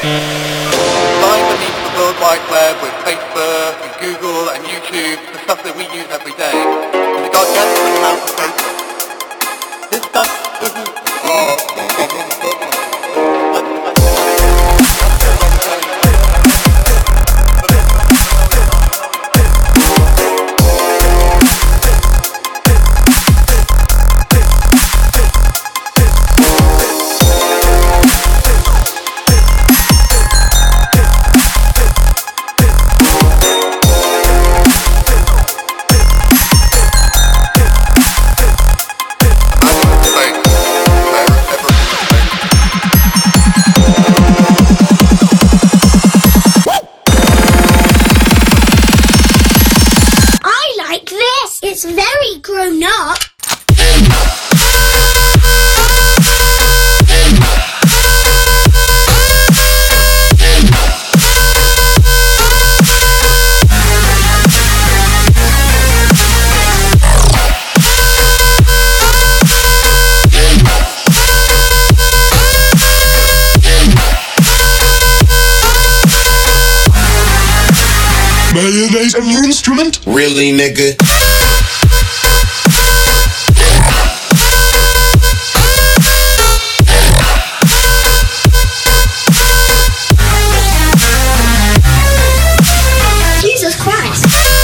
Lying beneath the World Wide Web with Facebook and Google and YouTube, the stuff that we use every day, is a gargantuan amount of data. This stuff isn't... It's very grown up. Mayonnaise a new instrument? Really, nigga? Jesus Christ.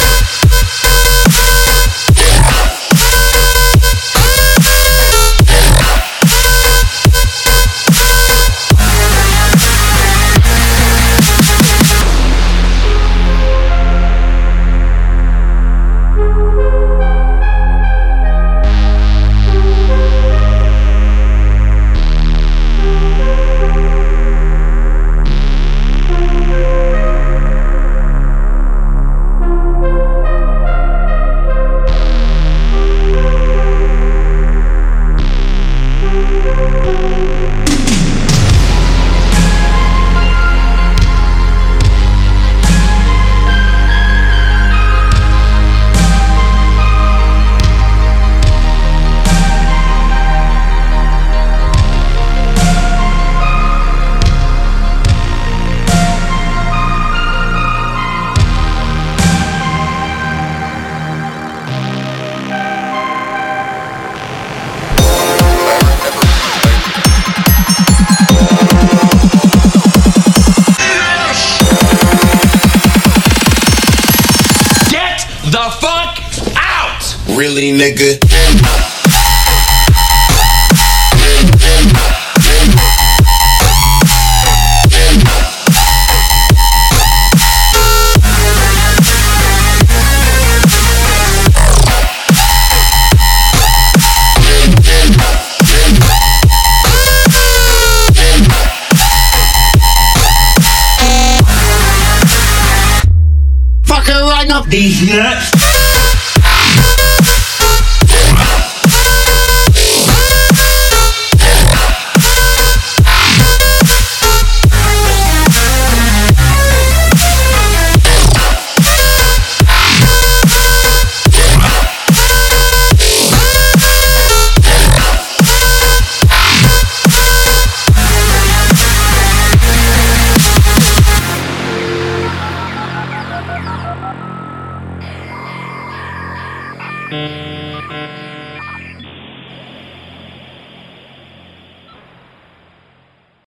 The fuck out! Really, nigga? Fucking right up these nuts!